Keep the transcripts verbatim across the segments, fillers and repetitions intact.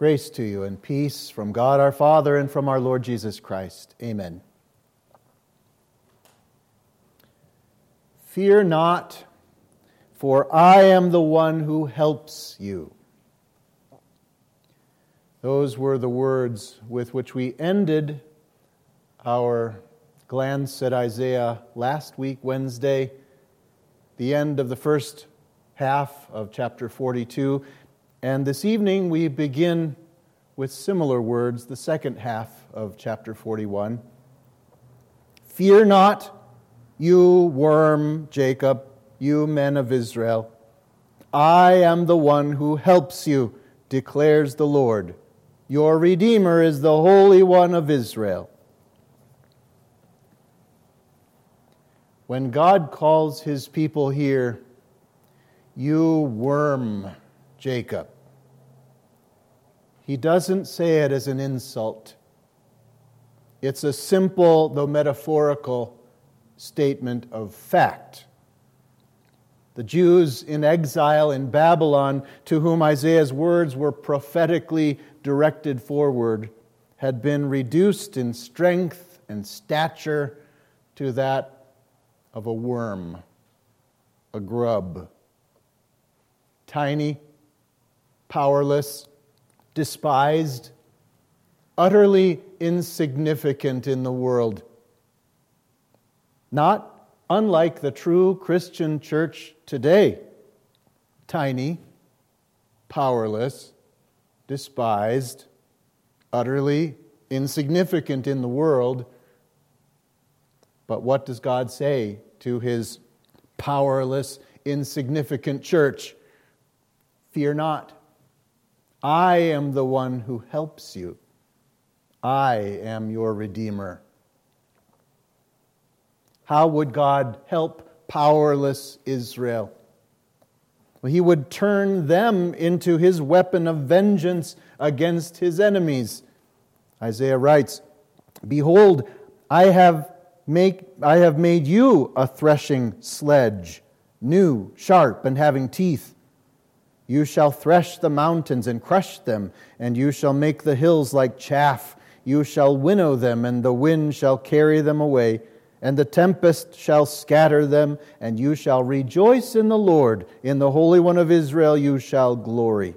Grace to you and peace from God our Father and from our Lord Jesus Christ. Amen. Fear not, for I am the one who helps you. Those were the words with which we ended our glance at Isaiah last week, Wednesday, the end of the first half of chapter forty-two. And this evening we begin with similar words, the second half of chapter forty-one. Fear not, you worm Jacob, you men of Israel. I am the one who helps you, declares the Lord. Your Redeemer is the Holy One of Israel. When God calls His people here, you worm Jacob, He doesn't say it as an insult. It's a simple, though metaphorical, statement of fact. The Jews in exile in Babylon, to whom Isaiah's words were prophetically directed forward, had been reduced in strength and stature to that of a worm, a grub. Tiny, powerless, despised, utterly insignificant in the world. Not unlike the true Christian church today. Tiny, powerless, despised, utterly insignificant in the world. But what does God say to His powerless, insignificant church? Fear not. I am the one who helps you. I am your Redeemer. How would God help powerless Israel? Well, He would turn them into His weapon of vengeance against His enemies. Isaiah writes, Behold, I have make I have made you a threshing sledge, new, sharp, and having teeth. You shall thresh the mountains and crush them, and you shall make the hills like chaff. You shall winnow them, and the wind shall carry them away, and the tempest shall scatter them, and you shall rejoice in the Lord. In the Holy One of Israel you shall glory.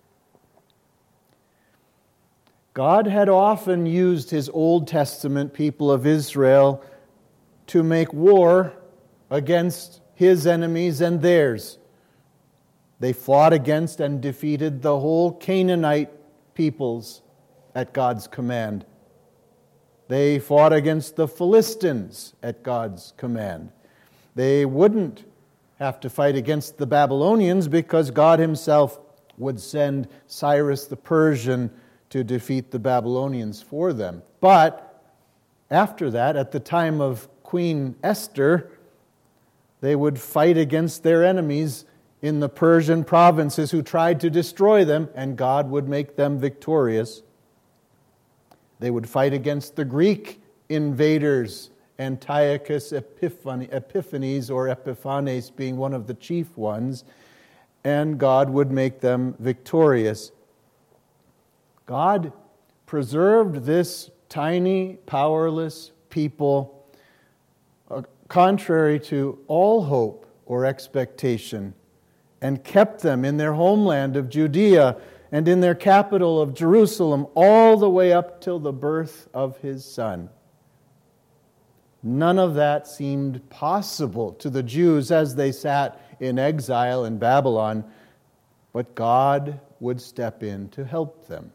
God had often used His Old Testament people of Israel to make war against His enemies and theirs. They fought against and defeated the whole Canaanite peoples at God's command. They fought against the Philistines at God's command. They wouldn't have to fight against the Babylonians because God Himself would send Cyrus the Persian to defeat the Babylonians for them. But after that, at the time of Queen Esther, they would fight against their enemies in the Persian provinces who tried to destroy them, and God would make them victorious. They would fight against the Greek invaders, Antiochus Epiphanes, or Epiphanes being one of the chief ones, and God would make them victorious. God preserved this tiny, powerless people, uh, contrary to all hope or expectation, and kept them in their homeland of Judea and in their capital of Jerusalem all the way up till the birth of His Son. None of that seemed possible to the Jews as they sat in exile in Babylon, but God would step in to help them.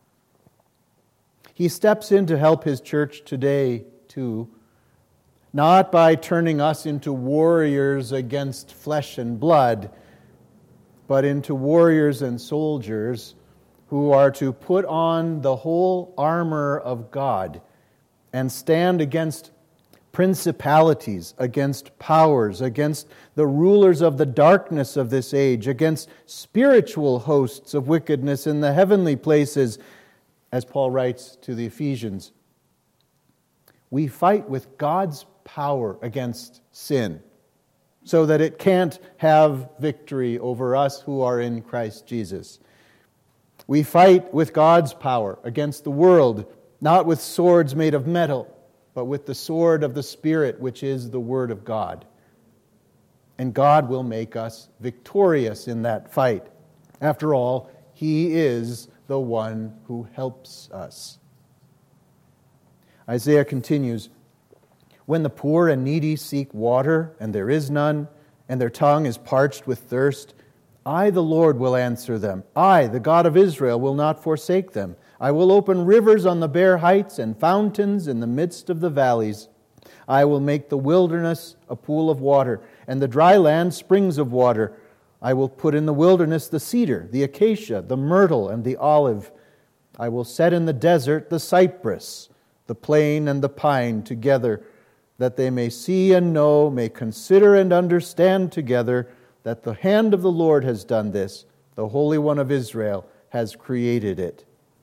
He steps in to help His church today, too, not by turning us into warriors against flesh and blood, but into warriors and soldiers who are to put on the whole armor of God and stand against principalities, against powers, against the rulers of the darkness of this age, against spiritual hosts of wickedness in the heavenly places, as Paul writes to the Ephesians. We fight with God's power against sin, so that it can't have victory over us who are in Christ Jesus. We fight with God's power against the world, not with swords made of metal, but with the sword of the Spirit, which is the Word of God. And God will make us victorious in that fight. After all, He is the one who helps us. Isaiah continues, "When the poor and needy seek water, and there is none, and their tongue is parched with thirst, I, the Lord, will answer them. I, the God of Israel, will not forsake them. I will open rivers on the bare heights and fountains in the midst of the valleys. I will make the wilderness a pool of water, and the dry land springs of water. I will put in the wilderness the cedar, the acacia, the myrtle, and the olive. I will set in the desert the cypress, the plane and the pine together, that they may see and know, may consider and understand together, that the hand of the Lord has done this, the Holy One of Israel has created it."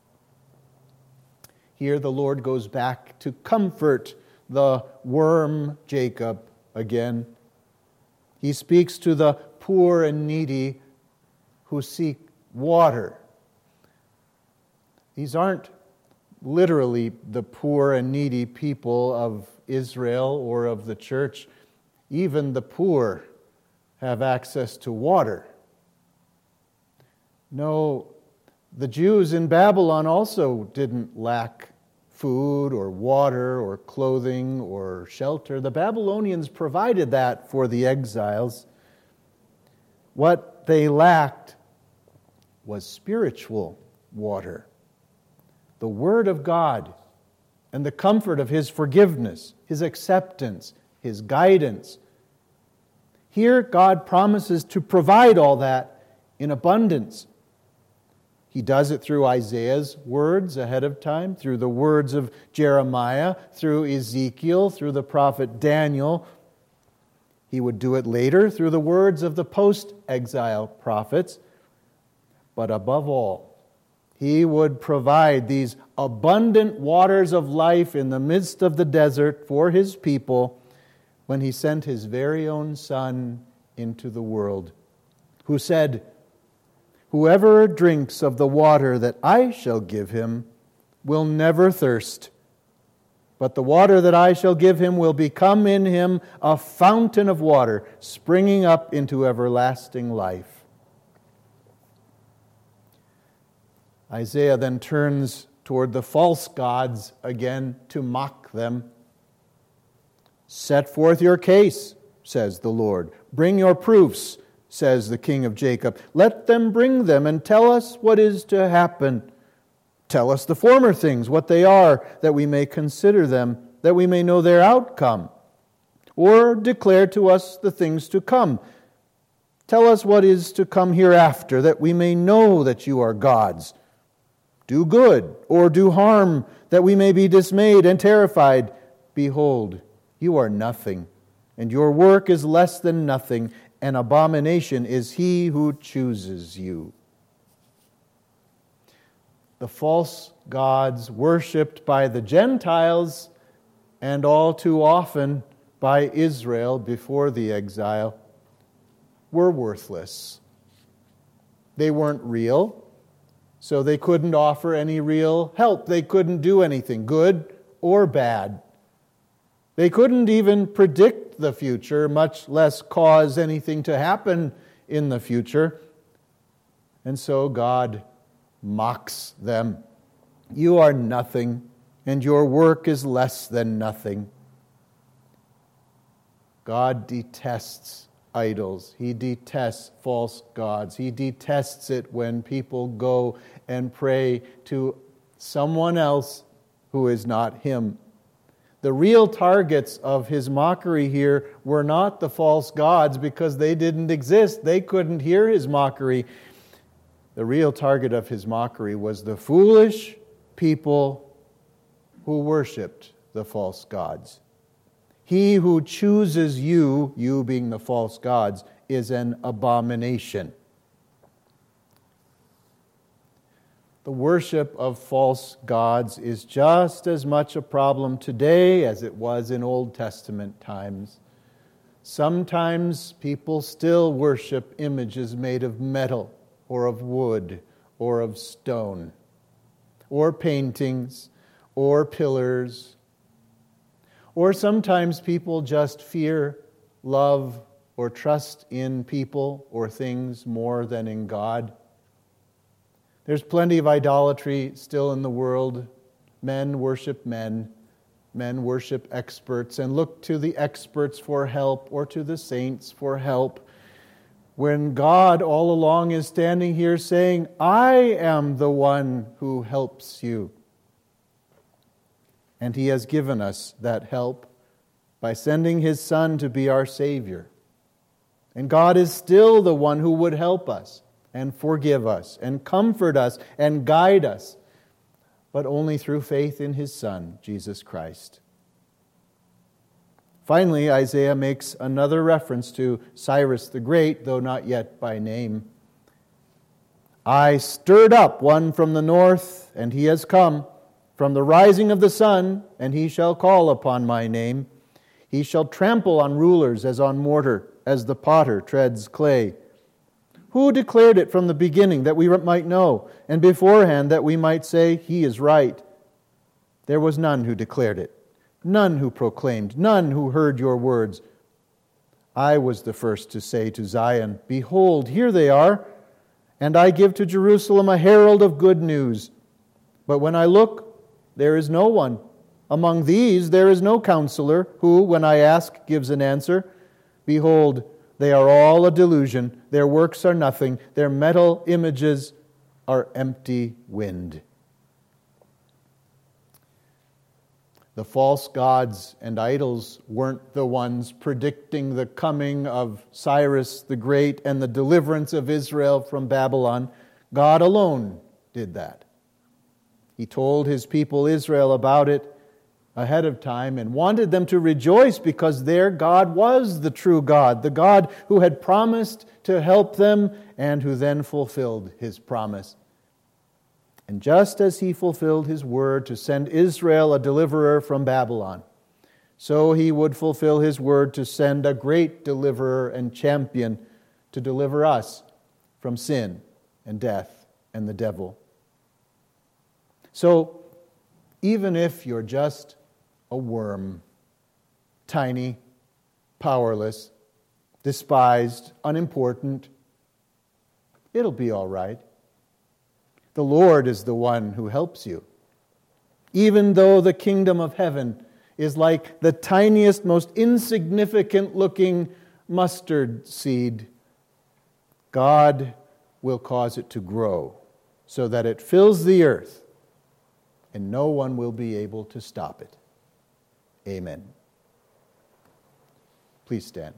Here the Lord goes back to comfort the worm Jacob again. He speaks to the poor and needy who seek water. These aren't literally the poor and needy people of Israel or of the church. Even the poor have access to water. No, the Jews in Babylon also didn't lack food or water or clothing or shelter. The Babylonians provided that for the exiles. What they lacked was spiritual water. The Word of God and the comfort of His forgiveness, His acceptance, His guidance. Here, God promises to provide all that in abundance. He does it through Isaiah's words ahead of time, through the words of Jeremiah, through Ezekiel, through the prophet Daniel. He would do it later through the words of the post-exile prophets. But above all, He would provide these abundant waters of life in the midst of the desert for His people when He sent His very own Son into the world, who said, "Whoever drinks of the water that I shall give him will never thirst, but the water that I shall give him will become in him a fountain of water, springing up into everlasting life." Isaiah then turns toward the false gods again to mock them. "Set forth your case," says the Lord. "Bring your proofs," says the King of Jacob. "Let them bring them and tell us what is to happen. Tell us the former things, what they are, that we may consider them, that we may know their outcome. Or declare to us the things to come. Tell us what is to come hereafter, that we may know that you are gods. Do good or do harm, that we may be dismayed and terrified. Behold, you are nothing, and your work is less than nothing. An abomination is he who chooses you." The false gods worshipped by the Gentiles and all too often by Israel before the exile were worthless. They weren't real, so they couldn't offer any real help. They couldn't do anything, good or bad. They couldn't even predict the future, much less cause anything to happen in the future. And so God mocks them. "You are nothing, and your work is less than nothing." God detests idols. He detests false gods. He detests it when people go and pray to someone else who is not Him. The real targets of His mockery here were not the false gods, because they didn't exist. They couldn't hear His mockery. The real target of His mockery was the foolish people who worshipped the false gods. He who chooses you, you being the false gods, is an abomination. The worship of false gods is just as much a problem today as it was in Old Testament times. Sometimes people still worship images made of metal or of wood or of stone, or paintings, or pillars. Or sometimes people just fear, love, or trust in people or things more than in God. There's plenty of idolatry still in the world. Men worship men. Men worship experts and look to the experts for help or to the saints for help. When God all along is standing here saying, I am the one who helps you. And He has given us that help by sending His Son to be our Savior. And God is still the one who would help us and forgive us and comfort us and guide us, but only through faith in His Son, Jesus Christ. Finally, Isaiah makes another reference to Cyrus the Great, though not yet by name. I stirred up one from the north, and he has come, from the rising of the sun, and he shall call upon my name. He shall trample on rulers as on mortar, as the potter treads clay. Who declared it from the beginning, that we might know, and beforehand that we might say, He is right? There was none who declared it, none who proclaimed, none who heard your words. I was the first to say to Zion, Behold, here they are, and I give to Jerusalem a herald of good news. But when I look, there is no one. Among these there is no counselor, who, when I ask, gives an answer. Behold, they are all a delusion. Their works are nothing. Their metal images are empty wind. The false gods and idols weren't the ones predicting the coming of Cyrus the Great and the deliverance of Israel from Babylon. God alone did that. He told His people Israel about it ahead of time and wanted them to rejoice because their God was the true God, the God who had promised to help them and who then fulfilled His promise. And just as He fulfilled His word to send Israel a deliverer from Babylon, so He would fulfill His word to send a great deliverer and champion to deliver us from sin and death and the devil. So, even if you're just a worm, tiny, powerless, despised, unimportant, it'll be all right. The Lord is the one who helps you. Even though the kingdom of heaven is like the tiniest, most insignificant looking mustard seed, God will cause it to grow so that it fills the earth and no one will be able to stop it. Amen. Please stand.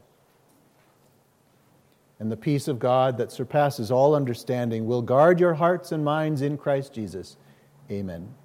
And the peace of God that surpasses all understanding will guard your hearts and minds in Christ Jesus. Amen.